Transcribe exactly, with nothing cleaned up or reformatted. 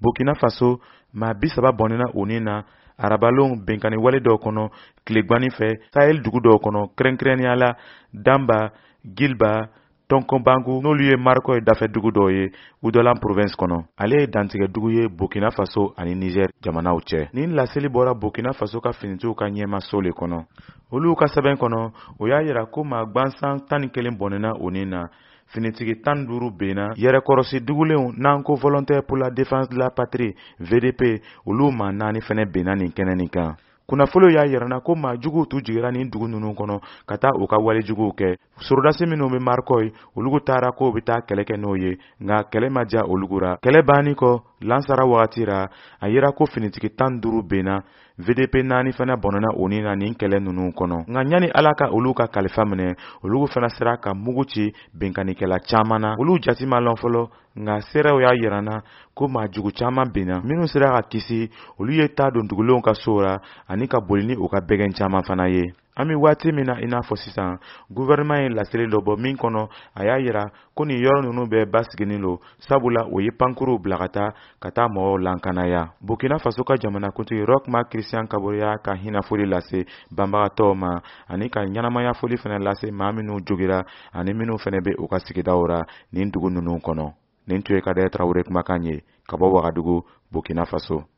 Burkina Faso maa bi saba bɔnɛna o nin na arabalon bɛnkani wale dɔw kɔnɔ tilegwani fɛ Sahel dugu dɔw kɔnɔ kɛrɛnkɛrɛnnenya la Damba, Gilba, Tonkonbangu n'olu ye Marikoy dafɛ dugu dɔw ye Oudolan province kɔnɔ. Ale ye dantigɛ dugu ye Burkina Faso ani Niger jamanaw cɛ. Nin laseli bɔra Burkina Faso ka finitigiw ka ɲɛmaso le kɔnɔ. Olu ka sɛbɛn kɔnɔ o y'a yira ko maa gwansan tan ni kelen bɔnɛna o nin na. Finitigi tan duuru benna yɛrɛkɔrɔsi dugulenw n'an ko volontaire pour la défense de la patrie V D P olu maa naani fɛnɛ benna nin kɛnɛ nin kan. Kunnafolo y'a yirana ko maa juguw tu jigira nin dugu ninnu kɔnɔ ka taa u ka walejuguw kɛ. Sorodasi minnu bɛ Marikoy olugu taara ko bɛ taa kɛlɛ kɛ n'o ye nka kɛlɛ ma diya olugura. Kɛlɛ bannen kɔ lansara wagati ra a yira ko finitigi tan duuru benna V D P naani fana bɔnɛna o nin na nin kɛlɛ ninnu kɔnɔ. Nka ɲani Ala ka olu ka kalifa minɛ olugu fana sera ka mugu ci benkanikɛla caman na. Olu jati ma lɔn fɔlɔ nka seerew y'a yirana ko maa jugu caman benna. Minnu sera ka kisi olu ye taa don dugulenw ka sow ra ani ka boli ni u ka bɛgɛn caman fana ye. An bɛ waati min na i n'a fɔ sisan gouvernement ye laseli dɔ bɔ min kɔnɔ a y'a yira ko nin yɔrɔ ninnu bɛɛ basiginin don sabula o ye pankuruw bila ka taa ka taa mɔgɔw lankanaya. Burkina Faso ka jamanakuntigi Roch-Marc Christian Kabore y'a ka hinɛfoli lase banbagatɔw ma ani ka ɲɛnamaya foli fana lase maa minnu jogira ani minnu fana bɛ u ka sigidaw ra nin dugu ninnu kɔnɔ. Nin tun ye Kadɛrɛ Tarawele kumakan ye ka bɔ Wagadugu, Burkina Faso.